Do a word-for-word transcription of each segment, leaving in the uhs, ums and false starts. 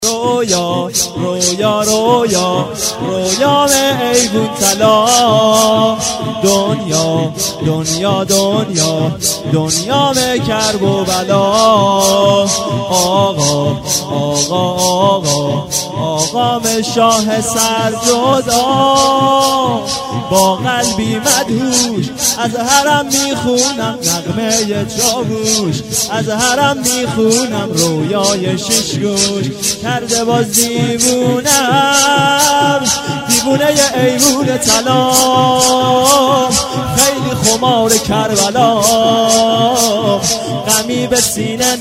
رویا رویا رویا رویا ایوون طلا دنیا دنیا دنیا دنیا کرب و بلا آقا آقا آقا آقا شاه سر جدا با قلبی مدهوش از حرم میخونم نغمه چاووش از حرم میخونم رویای ششگوش کرده باز دیوونم دیوونه ایوون طلا خیلی خمار کربلا غمی به سینه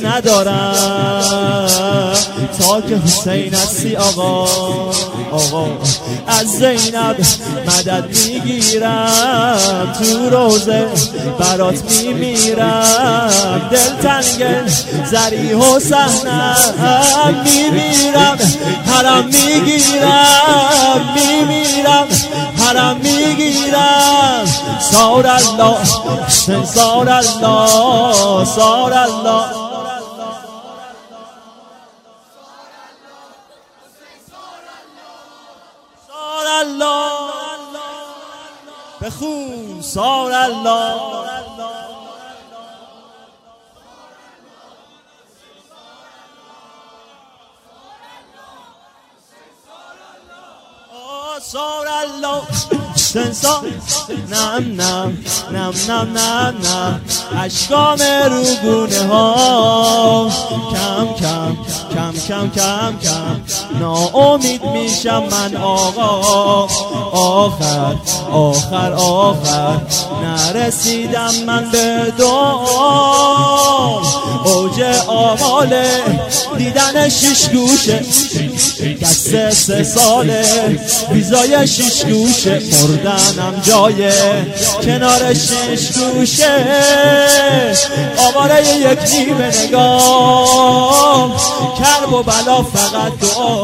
ندارم تا که حسین هستی آقا آقا از زینب مدد میگیرم تو روزه برات میمیرم دلتنگ زریح و صحنم میمیرم حرم میگیرم میمیرم حرم میگیرم سار الله سار الله سار الله سار الله بخون سار الله سار الله سنسا نم نم نم نم نم نم اشکام روگونه ها کم کم کم کم کم کم ناامید میشم من آقا آخر آخر آخر نرسیدم من به دعا اوج آماله دیدن شش گوشه دست سه ساله ویزای شش گوشه مردنم جای کنار شش گوشه آواره یک نیمه نگاه کرب و بلا فقط دعا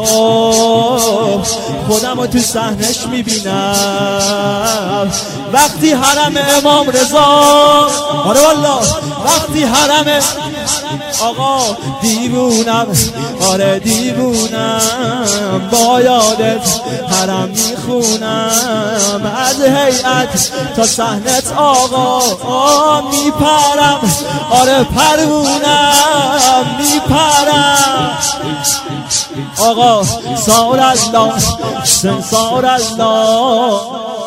خودمو تو صحنش میبینم وقتی حرم امام رضا آره والله وقتی حرم آقا دیوونم آره دیوونم با یادت حرم میخونم از هیئت تا صحنت آقا میپرم آره پروونم میپرم آقا سار الله سنسار الله